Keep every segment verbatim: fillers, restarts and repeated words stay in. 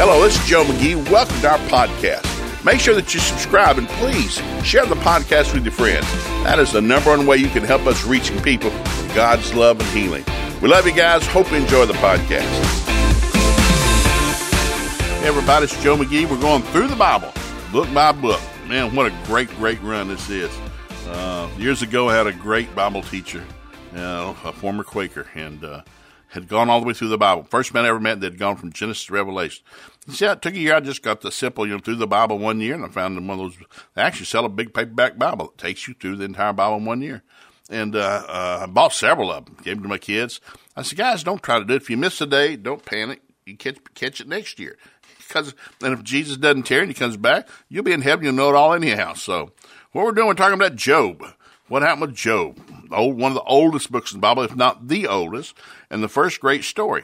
Hello, this is Joe McGee. Welcome to our podcast. Make sure that you subscribe and please share the podcast with your friends. That is the number one way you can help us reaching people with God's love and healing. We love you guys. Hope you enjoy the podcast. Hey everybody, it's Joe McGee. We're going through the Bible, book by book. Man, what a great, great run this is. Uh, years ago, I had a great Bible teacher, you know, a former Quaker, and uh, had gone all the way through the Bible. First man I ever met that had gone from Genesis to Revelation. He said, it took a year. I just got the simple, you know, through the Bible one year, and I found one of those. They actually sell a big paperback Bible that takes you through the entire Bible in one year. And uh, uh, I bought several of them, gave them to my kids. I said, guys, don't try to do it. If you miss a day, don't panic. You catch catch it next year. Because, and if Jesus doesn't tarry and he comes back, you'll be in heaven. You'll know it all anyhow. So what we're doing, we're talking about Job. What happened with Job? Old, one of the oldest books in the Bible, if not the oldest, and the first great story.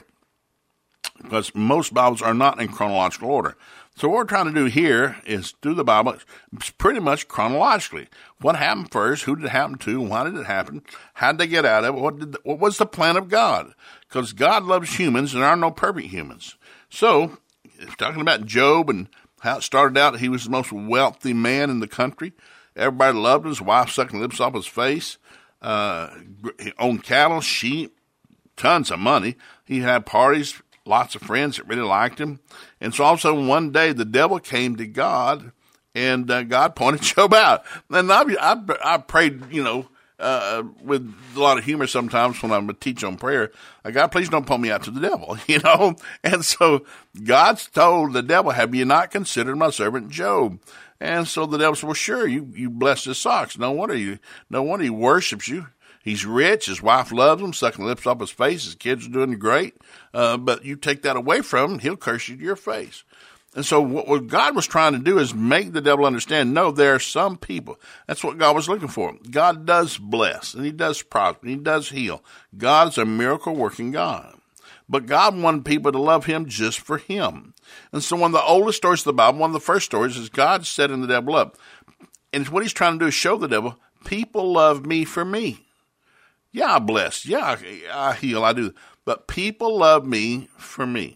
Because most Bibles are not in chronological order. So what we're trying to do here is do the Bible pretty much chronologically. What happened first? Who did it happen to? Why did it happen? How did they get out of it? What, did the, what was the plan of God? Because God loves humans, and there are no perfect humans. So, talking about Job and how it started out, he was the most wealthy man in the country. Everybody loved him. His wife sucking lips off his face. Uh, he owned cattle, sheep, tons of money. He had parties, lots of friends that really liked him. And so all of a sudden one day the devil came to God, and uh, God pointed Job out. And I, I, I prayed, you know, uh, with a lot of humor sometimes when I'm a teach on prayer. Like, God, please don't point me out to the devil, you know. And so God's told the devil, have you not considered my servant Job? And so the devil said, well, sure, you, you blessed his socks. No wonder you, no wonder he worships you. He's rich. His wife loves him, sucking lips off his face. His kids are doing great. Uh, but you take that away from him, he'll curse you to your face. And so what, what God was trying to do is make the devil understand, no, there are some people. That's what God was looking for. God does bless, and he does prosper, and he does heal. God is a miracle-working God. But God wanted people to love him just for him. And so one of the oldest stories of the Bible, one of the first stories, is God setting the devil up. And what he's trying to do is show the devil, people love me for me. Yeah, I bless. Yeah, I, I heal. I do. But people love me for me.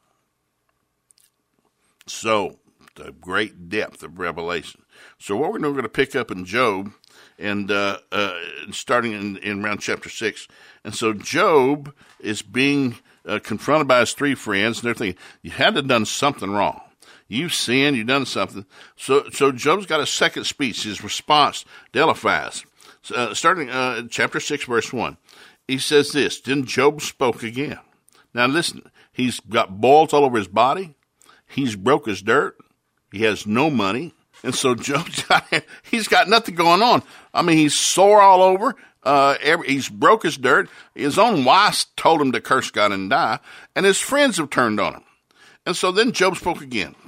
So, the great depth of revelation. So what we're going to pick up in Job, and uh, uh, starting in, in around chapter six. And so Job is being uh, confronted by his three friends, and they're thinking, you had to have done something wrong. You've sinned, you've done something. So so Job's got a second speech, his response to Eliphaz. Uh, starting uh, chapter six, verse one. He says this, then Job spoke again. Now listen, he's got boils all over his body. He's broke his dirt. He has no money. And so Job's got, he's got nothing going on. I mean, he's sore all over. Uh, every, he's broke his dirt. His own wife told him to curse God and die. And his friends have turned on him. And so then Job spoke again.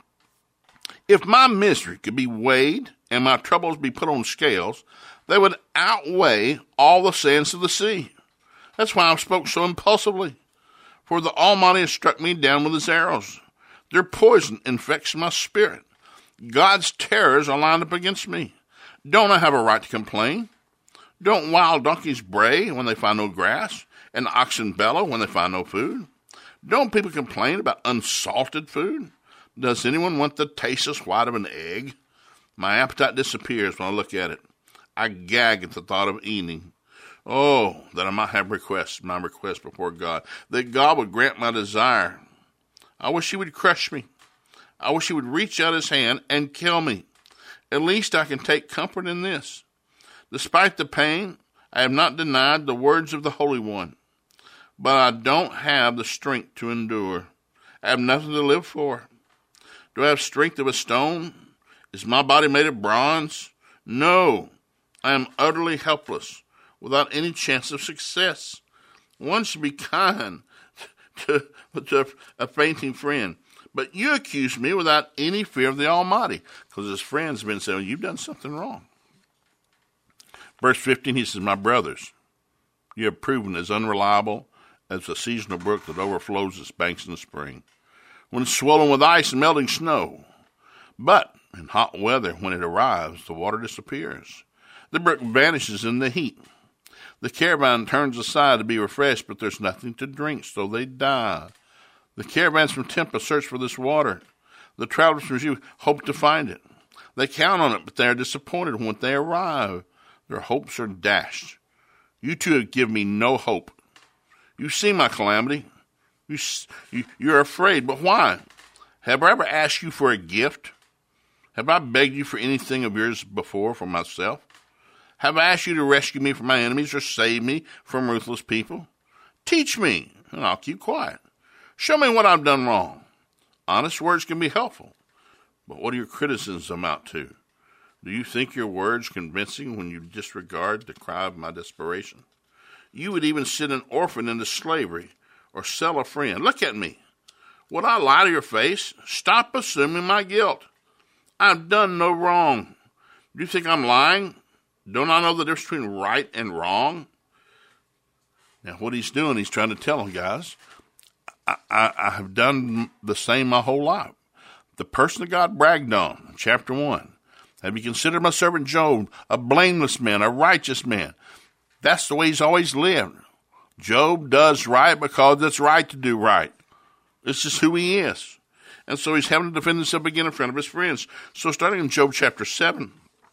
If my misery could be weighed and my troubles be put on scales, they would outweigh all the sands of the sea. That's why I spoke so impulsively. For the Almighty has struck me down with his arrows. Their poison infects my spirit. God's terrors are lined up against me. Don't I have a right to complain? Don't wild donkeys bray when they find no grass, and oxen bellow when they find no food? Don't people complain about unsalted food? Does anyone want the tasteless white of an egg? My appetite disappears when I look at it. I gag at the thought of eating. Oh, that I might have requests, my request before God, that God would grant my desire. I wish he would crush me. I wish he would reach out his hand and kill me. At least I can take comfort in this. Despite the pain, I have not denied the words of the Holy One. But I don't have the strength to endure. I have nothing to live for. Do I have strength of a stone? Is my body made of bronze? No, I am utterly helpless, without any chance of success. One should be kind to, to a fainting friend. But you accuse me without any fear of the Almighty, because his friends have been saying, you've done something wrong. Verse fifteen, he says, my brothers, you have proven as unreliable as a seasonal brook that overflows its banks in the spring, when it's swollen with ice and melting snow. But in hot weather, when it arrives, the water disappears. The brook vanishes in the heat. The caravan turns aside to be refreshed, but there's nothing to drink, so they die. The caravans from Tempe search for this water. The travelers from Judah hope to find it. They count on it, but they are disappointed when they arrive. Their hopes are dashed. You two have given me no hope. You see my calamity. You, you, you're afraid, but why? Have I ever asked you for a gift? Have I begged you for anything of yours before for myself? Have I asked you to rescue me from my enemies or save me from ruthless people? Teach me, and I'll keep quiet. Show me what I've done wrong. Honest words can be helpful, but what do your criticisms amount to? Do you think your words convincing when you disregard the cry of my desperation? You would even send an orphan into slavery or sell a friend. Look at me. Would I lie to your face? Stop assuming my guilt. I've done no wrong. Do you think I'm lying? Don't I know the difference between right and wrong? Now, what he's doing, he's trying to tell them, guys, I, I, I have done the same my whole life. The person that God bragged on, chapter one, have you considered my servant Job a blameless man, a righteous man? That's the way he's always lived. Job does right because it's right to do right. It's just who he is. And so he's having to defend himself again in front of his friends. So starting in Job chapter seven,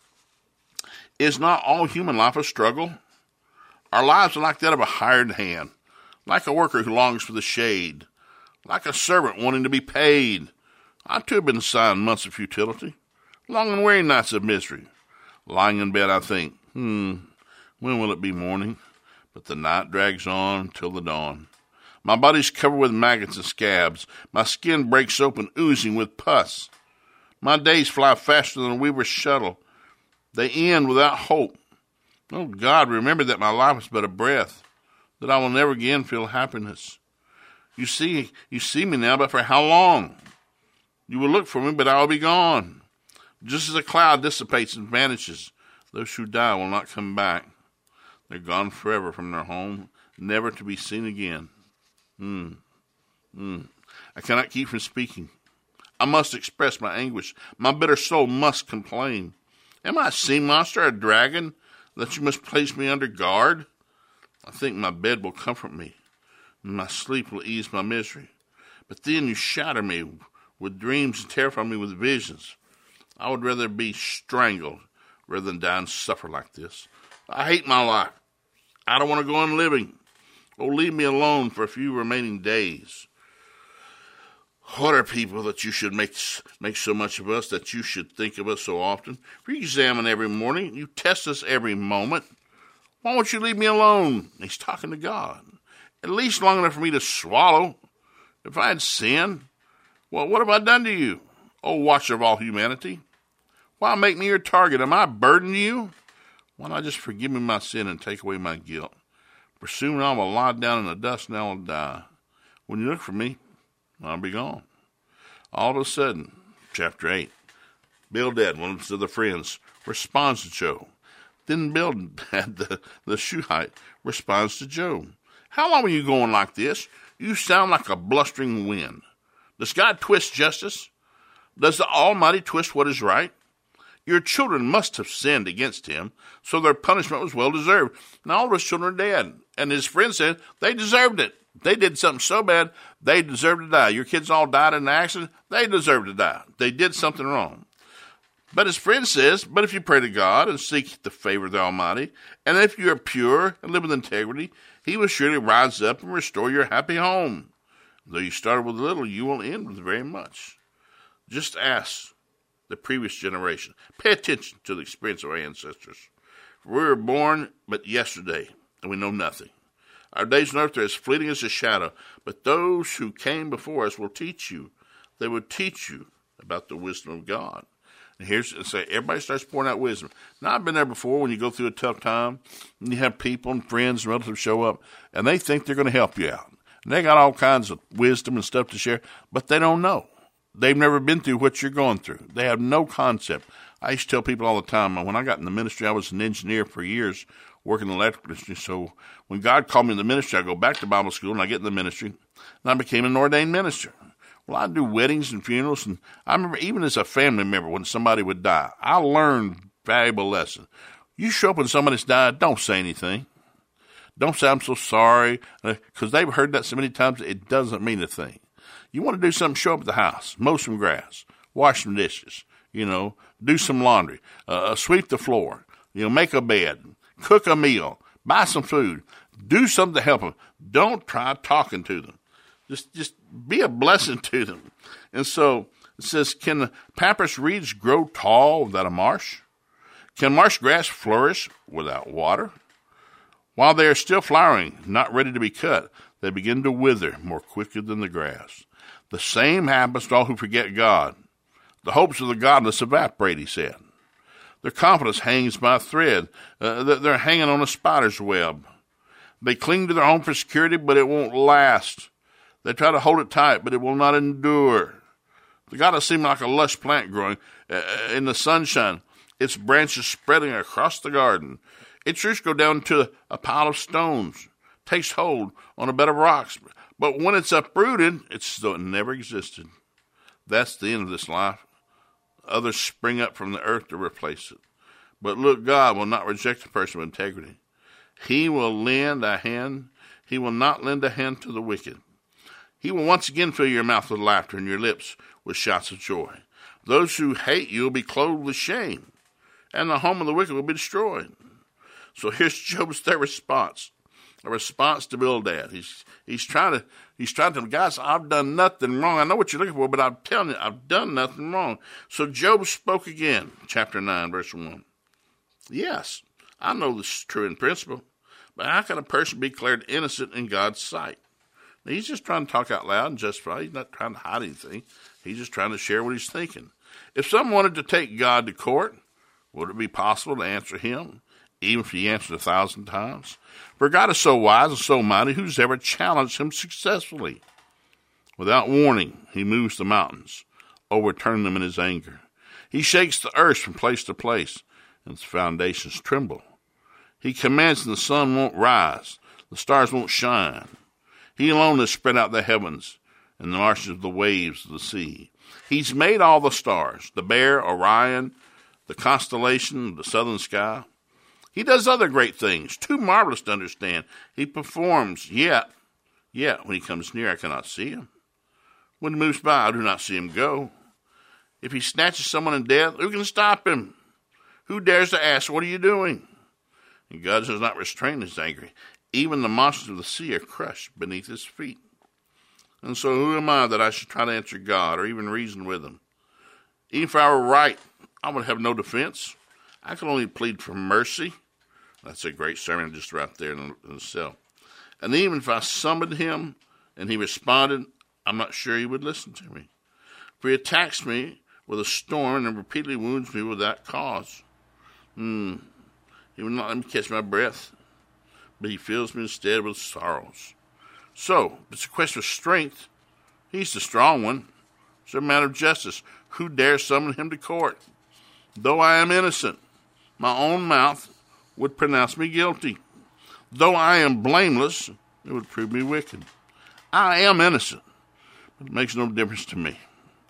is not all human life a struggle? Our lives are like that of a hired hand, like a worker who longs for the shade, like a servant wanting to be paid. I too have been assigned months of futility, long and weary nights of misery. Lying in bed, I think, hmm, when will it be morning? But the night drags on till the dawn. My body's covered with maggots and scabs. My skin breaks open, oozing with pus. My days fly faster than a weaver's shuttle. They end without hope. Oh, God, remember that my life is but a breath, that I will never again feel happiness. You see, you see me now, but for how long? You will look for me, but I will be gone. Just as a cloud dissipates and vanishes, those who die will not come back. They're gone forever from their home, never to be seen again. Hmm. Hmm. I cannot keep from speaking. I must express my anguish. My bitter soul must complain. Am I a sea monster, a dragon, that you must place me under guard? I think my bed will comfort me, and my sleep will ease my misery. But then you shatter me with dreams and terrify me with visions. I would rather be strangled rather than die and suffer like this. I hate my life. I don't want to go on living. Oh, leave me alone for a few remaining days. What are people that you should make make so much of us, that you should think of us so often? Re-examine every morning. You test us every moment. Why won't you leave me alone? He's talking to God. At least long enough for me to swallow. If I had sinned, well, what have I done to you? Oh, watcher of all humanity. Why make me your target? Am I a burden to you? Why not just forgive me my sin and take away my guilt? For soon I will lie down in the dust and I will die. When you look for me, I'll be gone. All of a sudden, chapter eight, Bildad, one of the friends, responds to Job. Then Bildad, the, the Shuhite, responds to Job. How long are you going like this? You sound like a blustering wind. Does God twist justice? Does the Almighty twist what is right? Your children must have sinned against him, so their punishment was well deserved. Now all of his children are dead. And his friend said, they deserved it. They did something so bad, they deserve to die. Your kids all died in an accident, they deserve to die. They did something wrong. But his friend says, but if you pray to God and seek the favor of the Almighty, and if you are pure and live with integrity, he will surely rise up and restore your happy home. Though you started with little, you will end with very much. Just ask the previous generation. Pay attention to the experience of our ancestors. For we were born but yesterday, and we know nothing. Our days on earth are as fleeting as a shadow, but those who came before us will teach you. They will teach you about the wisdom of God. And here's say everybody starts pouring out wisdom. Now, I've been there before when you go through a tough time, and you have people and friends and relatives show up, and they think they're going to help you out. And they got all kinds of wisdom and stuff to share, but they don't know. They've never been through what you're going through. They have no concept. I used to tell people all the time, when I got in the ministry, I was an engineer for years, working in the electrical industry. So when God called me in the ministry, I go back to Bible school, and I get in the ministry, and I became an ordained minister. Well, I do weddings and funerals, and I remember even as a family member, when somebody would die, I learned valuable lessons. You show up when somebody's died, don't say anything. Don't say, I'm so sorry, because they've heard that so many times, it doesn't mean a thing. You want to do something, show up at the house, mow some grass, wash some dishes, you know, do some laundry, uh, sweep the floor, you know, make a bed, cook a meal, buy some food, do something to help them. Don't try talking to them. Just, just be a blessing to them. And so it says, can the pampas reeds grow tall without a marsh? Can marsh grass flourish without water? While they are still flowering, not ready to be cut, they begin to wither more quickly than the grass. The same happens to all who forget God. The hopes of the godless evaporate, he said. Their confidence hangs by a thread. Uh, they're hanging on a spider's web. They cling to their home for security, but it won't last. They try to hold it tight, but it will not endure. The godless seem like a lush plant growing uh, in the sunshine, its branches spreading across the garden. Its roots go down to a pile of stones, takes hold on a bed of rocks. But when it's uprooted, it's as though it never existed. That's the end of this life. Others spring up from the earth to replace it. But look, God will not reject a person with integrity. He will lend a hand. He will not lend a hand to the wicked. He will once again fill your mouth with laughter and your lips with shouts of joy. Those who hate you will be clothed with shame, and the home of the wicked will be destroyed. So here's Job's third response, a response to Bildad. He's he's trying to he's trying to tell him, guys, I've done nothing wrong. I know what you're looking for, but I'm telling you, I've done nothing wrong. So Job spoke again, chapter nine, verse one. Yes, I know this is true in principle, but how can a person be declared innocent in God's sight? Now, he's just trying to talk out loud and justify. He's not trying to hide anything. He's just trying to share what he's thinking. If someone wanted to take God to court, would it be possible to answer him, even if he answered a thousand times? For God is so wise and so mighty, who's ever challenged him successfully? Without warning, he moves the mountains, overturning them in his anger. He shakes the earth from place to place, and its foundations tremble. He commands and the sun won't rise, the stars won't shine. He alone has spread out the heavens and the marshes of the waves of the sea. He's made all the stars, the Bear, Orion, the constellation, the southern sky. He does other great things, too marvelous to understand. He performs, yet, yet, when he comes near, I cannot see him. When he moves by, I do not see him go. If he snatches someone in death, who can stop him? Who dares to ask, what are you doing? And God does not restrain his anger. Even the monsters of the sea are crushed beneath his feet. And so who am I that I should try to answer God or even reason with him? Even if I were right, I would have no defense. I can only plead for mercy. That's a great sermon just right there in itself. And even if I summoned him and he responded, I'm not sure he would listen to me. For he attacks me with a storm and repeatedly wounds me without cause. Hmm. He will not let me catch my breath, but he fills me instead with sorrows. So, it's a question of strength. He's the strong one. It's a matter of justice. Who dares summon him to court? Though I am innocent, my own mouth would pronounce me guilty. Though I am blameless, it would prove me wicked. I am innocent, but it makes no difference to me.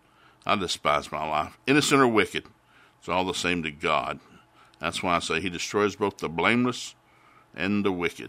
I despise my life. Innocent or wicked, it's all the same to God. That's why I say he destroys both the blameless and the wicked.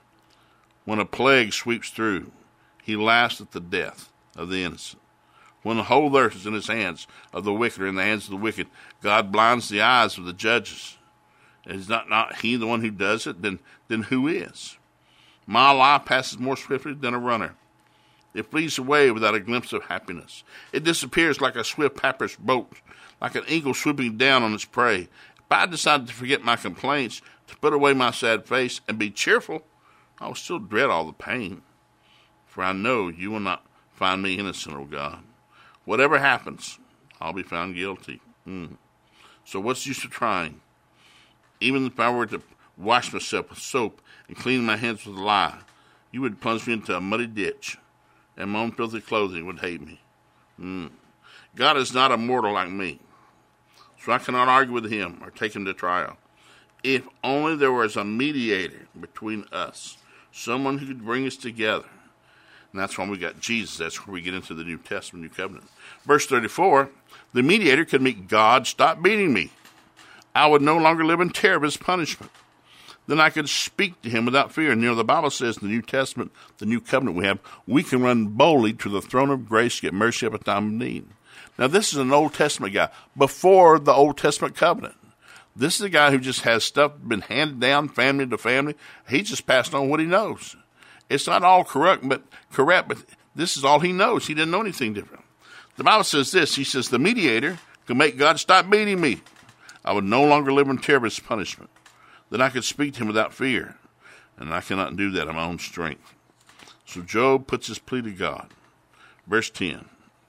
When a plague sweeps through, he laughs at the death of the innocent. When the whole earth is in his hands of the wicked or in the hands of the wicked, God blinds the eyes of the judges. Is not, not he the one who does it? Then, then who is? My life passes more swiftly than a runner. It flees away without a glimpse of happiness. It disappears like a swift papyrus boat, like an eagle swooping down on its prey. If I decided to forget my complaints, to put away my sad face, and be cheerful, I will still dread all the pain. For I know you will not find me innocent, O God. Whatever happens, I'll be found guilty. Mm. So what's the use of trying? Even if I were to wash myself with soap and clean my hands with lye, you would plunge me into a muddy ditch, and my own filthy clothing would hate me. Mm. God is not a mortal like me, so I cannot argue with him or take him to trial. If only there was a mediator between us, someone who could bring us together. And that's why we got Jesus. That's where we get into the New Testament, New Covenant. Verse thirty-four, the mediator could make God stop beating me. I would no longer live in terror of his punishment. then I could speak to him without fear. And you know, the Bible says in the New Testament, the new covenant we have, we can run boldly to the throne of grace to get mercy at a time of need. Now, this is an Old Testament guy, before the Old Testament covenant. This is a guy who just has stuff been handed down family to family. He just passed on what he knows. It's not all correct, but correct, but this is all he knows. He didn't know anything different. The Bible says this. He says, the mediator can make God stop beating me. I would no longer live in terror of his punishment. Then I could speak to him without fear. And I cannot do that in my own strength. So Job puts his plea to God. Verse ten.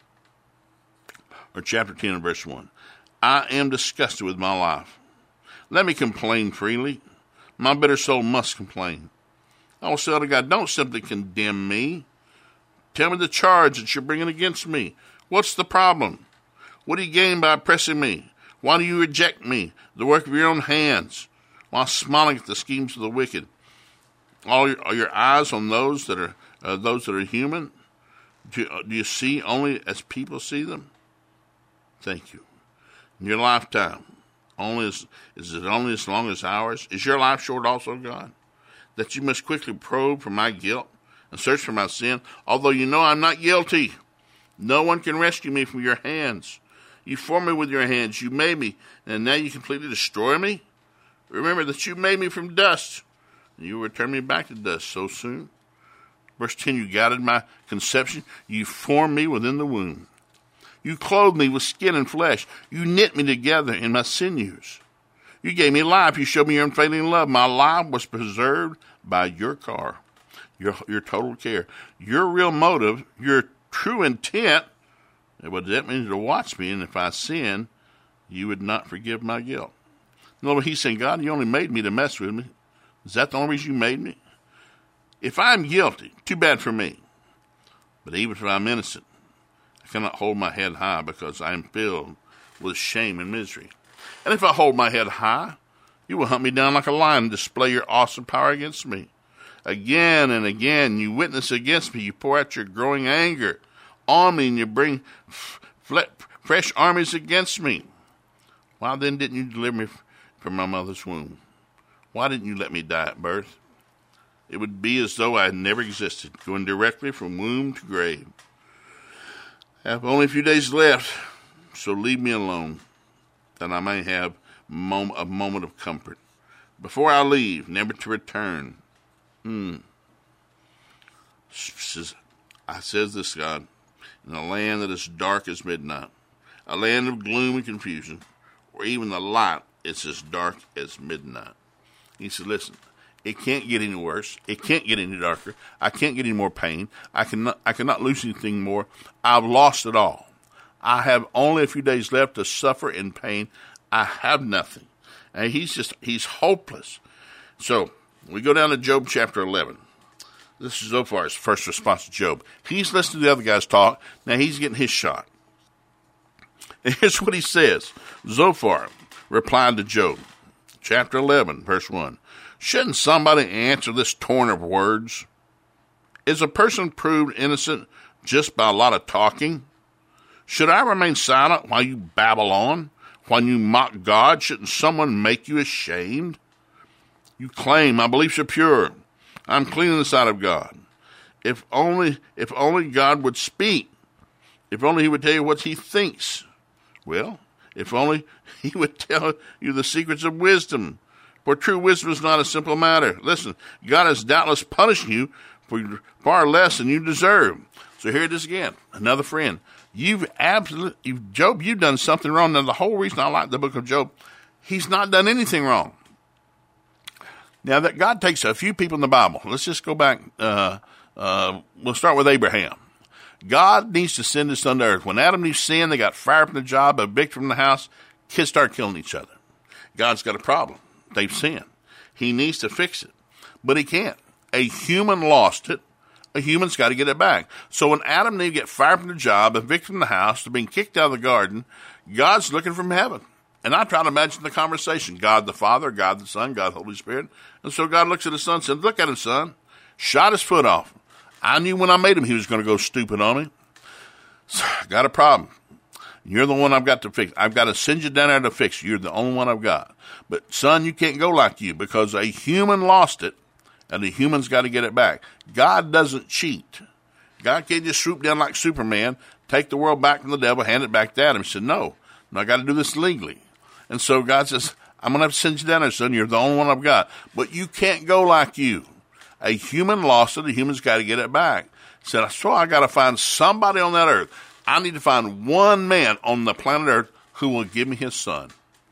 Or chapter ten and verse one. I am disgusted with my life. Let me complain freely. My bitter soul must complain. I will say to God, don't simply condemn me. Tell me the charge that you're bringing against me. What's the problem? What do you gain by oppressing me? Why do you reject me, the work of your own hands, while smiling at the schemes of the wicked? All your, are your eyes on those that are uh, those that are human? Do you, uh, do you see only as people see them? Thank you. In your lifetime, only as, is it only as long as ours? Is your life short also, God, that you must quickly probe for my guilt and search for my sin, although you know I'm not guilty? No one can rescue me from your hands. You formed me with your hands. You made me, and now you completely destroy me? Remember that you made me from dust, and you return me back to dust so soon. Verse ten, you guided my conception. You formed me within the womb. You clothed me with skin and flesh. You knit me together in my sinews. You gave me life. You showed me your unfailing love. My life was preserved by your care, your, your total care. Your real motive, your true intent, what that means to watch me, and if I sin, you would not forgive my guilt. In other words, he's saying, God, you only made me to mess with me. Is that the only reason you made me? If I'm guilty, too bad for me. But even if I'm innocent, I cannot hold my head high because I am filled with shame and misery. And if I hold my head high, you will hunt me down like a lion and display your awesome power against me. Again and again, you witness against me. You pour out your growing anger on me, and you bring f- fresh armies against me. Why then didn't you deliver me from my mother's womb? Why didn't you let me die at birth? It would be as though I had never existed, going directly from womb to grave. I have only a few days left, so leave me alone, that I may have mom- a moment of comfort. Before I leave, never to return. Hmm. I says this, God, in a land that is dark as midnight, a land of gloom and confusion, where even the light is as dark as midnight. He said, listen, it can't get any worse. It can't get any darker. I can't get any more pain. I cannot, I cannot lose anything more. I've lost it all. I have only a few days left to suffer in pain. I have nothing. And he's just, he's hopeless. So we go down to Job chapter eleven. This is Zophar's first response to Job. He's listening to the other guys talk. Now he's getting his shot. And here's what he says. Zophar replied to Job, chapter eleven, verse one. Shouldn't somebody answer this torrent of words? Is a person proved innocent just by a lot of talking? Should I remain silent while you babble on? While you mock God, shouldn't someone make you ashamed? You claim my beliefs are pure. I'm clean in the sight of God. If only, if only God would speak. If only he would tell you what he thinks. Well, if only he would tell you the secrets of wisdom. For true wisdom is not a simple matter. Listen, God has doubtless punished you for far less than you deserve. So here it is again. Another friend. You've absolutely, you've, Job, you've done something wrong. Now, the whole reason I like the book of Job, he's not done anything wrong. Now, that God takes a few people in the Bible. Let's just go back. Uh, uh, we'll start with Abraham. God needs to send his son to earth. When Adam and Eve sinned, they got fired from the job, evicted from the house. Kids start killing each other. God's got a problem. They've sinned. He needs to fix it, but he can't. A human lost it. A human's got to get it back. So when Adam and Eve get fired from the job, evicted from the house, they're being kicked out of the garden, God's looking from heaven. And I try to imagine the conversation. God the Father, God the Son, God the Holy Spirit. And so God looks at his son and says, look at him, son. Shot his foot off. I knew when I made him he was going to go stupid on me. So, got a problem. You're the one I've got to fix. I've got to send you down there to fix you. You're the only one I've got. But, son, you can't go like you because a human lost it, and the human's got to get it back. God doesn't cheat. God can't just swoop down like Superman, take the world back from the devil, hand it back to Adam. He said, no, no, I got to do this legally. And so God says, I'm going to have to send you down there, son. You're the only one I've got. But you can't go like you. A human lost it. A human's got to get it back. He said, so I got to find somebody on that earth. I need to find one man on the planet Earth who will give me his son.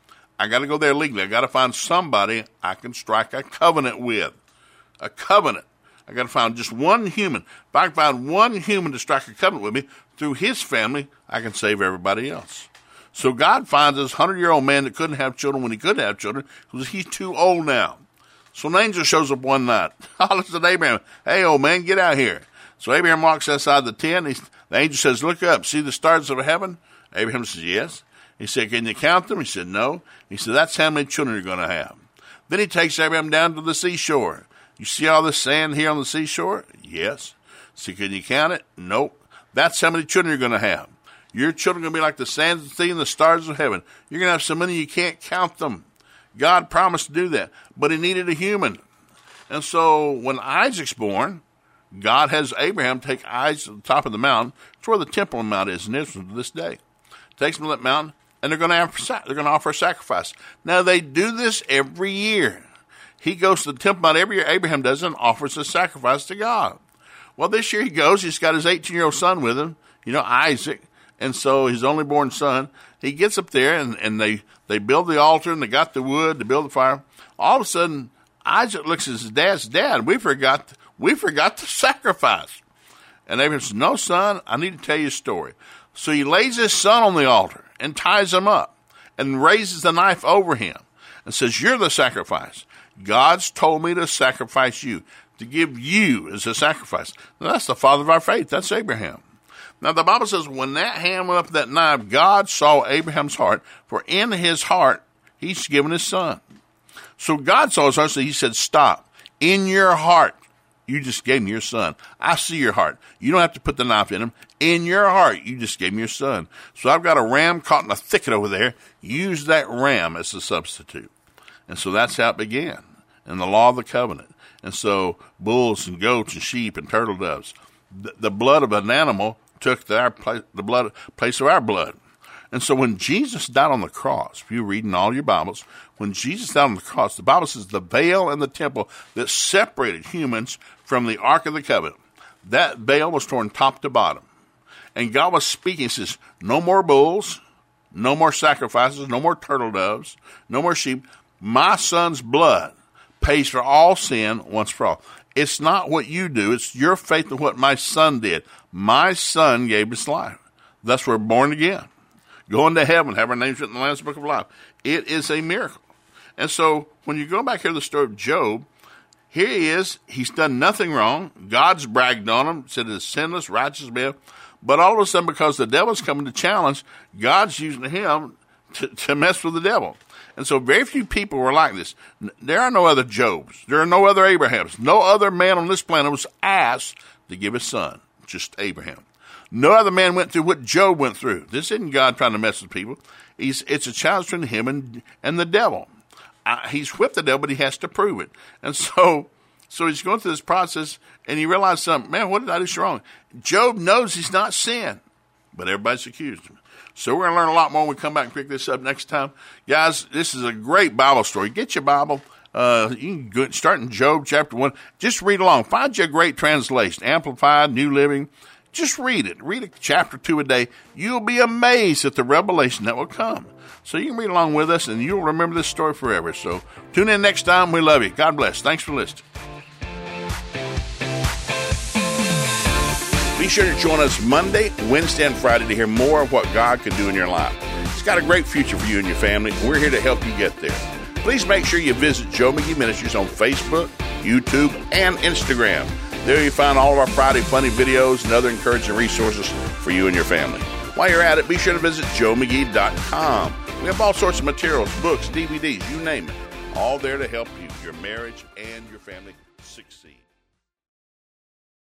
I got to go there legally. I got to find somebody I can strike a covenant with. A covenant. I got to find just one human. If I can find one human to strike a covenant with me, through his family, I can save everybody else. So God finds this hundred-year-old man that couldn't have children when he could have children because he's too old now. So an angel shows up one night. Hollers at Abraham, hey, old man, get out here. So Abraham walks outside the tent. He, the angel says, look up, see the stars of heaven? Abraham says, yes. He said, can you count them? He said, no. He said, that's how many children you're going to have. Then he takes Abraham down to the seashore. You see all this sand here on the seashore? Yes. See, can you count it? Nope. That's how many children you're going to have. Your children are going to be like the sands of the sea and the stars of heaven. You're going to have so many you can't count them. God promised to do that, but he needed a human. And so when Isaac's born, God has Abraham take Isaac to the top of the mountain. It's where the Temple Mount is in Israel to this day. Takes him to that mountain, and they're going to have, they're going to offer a sacrifice. Now, they do this every year. He goes to the Temple Mount every year. Abraham does and offers a sacrifice to God. Well, this year he goes. He's got his eighteen-year-old son with him, you know, Isaac. And so his only born son, he gets up there, and, and they, they build the altar, and they got the wood to build the fire. All of a sudden, Isaac looks at his dad's dad. We forgot, we forgot to sacrifice. And Abraham says, no, son, I need to tell you a story. So he lays his son on the altar and ties him up and raises the knife over him and says, you're the sacrifice. God's told me to sacrifice you, to give you as a sacrifice. Now, that's the father of our faith. That's Abraham. Now, the Bible says when that hand went up that knife, God saw Abraham's heart, for in his heart, he's given his son. So God saw his heart, so he said, stop. In your heart, you just gave me your son. I see your heart. You don't have to put the knife in him. In your heart, you just gave me your son. So I've got a ram caught in a thicket over there. Use that ram as a substitute. And so that's how it began, in the law of the covenant. And so bulls and goats and sheep and turtle doves, the, the blood of an animal took the, our place, the blood place of our blood. And so when Jesus died on the cross, if you read in all your Bibles, when Jesus died on the cross, the Bible says the veil in the temple that separated humans from the Ark of the Covenant, that veil was torn top to bottom. And God was speaking, he says, no more bulls, no more sacrifices, no more turtle doves, no more sheep. My son's blood pays for all sin once for all. It's not what you do. It's your faith in what my son did. My son gave his life. Thus we're born again. Going to heaven, have our names written in the Lamb's Book of Life. It is a miracle. And so when you go back here to the story of Job, here he is. He's done nothing wrong. God's bragged on him, said he's sinless, righteous man. But all of a sudden, because the devil's coming to challenge, God's using him to, to mess with the devil. And so very few people were like this. There are no other Jobs. There are no other Abrahams. No other man on this planet was asked to give his son, just Abraham. No other man went through what Job went through. This isn't God trying to mess with people. He's, it's a challenge between him and, and the devil. Uh, he's whipped the devil, but he has to prove it. And so so he's going through this process, and he realized something. Man, what did I do so wrong? Job knows he's not sinned, but everybody's accused him. So we're going to learn a lot more when we come back and pick this up next time. Guys, this is a great Bible story. Get your Bible. Uh, you can go, start in Job chapter one. Just read along. Find you a great translation, Amplified, New Living. Just read it. Read a chapter two a day. You'll be amazed at the revelation that will come. So you can read along with us, and you'll remember this story forever. So tune in next time. We love you. God bless. Thanks for listening. Be sure to join us Monday, Wednesday, and Friday to hear more of what God can do in your life. It's got a great future for you and your family, and we're here to help you get there. Please make sure you visit Joe McGee Ministries on Facebook, YouTube, and Instagram. There you find all of our Friday funny videos and other encouraging resources for you and your family. While you're at it, be sure to visit joe mcgee dot com. We have all sorts of materials, books, D V Ds, you name it, all there to help you, your marriage, and your family succeed.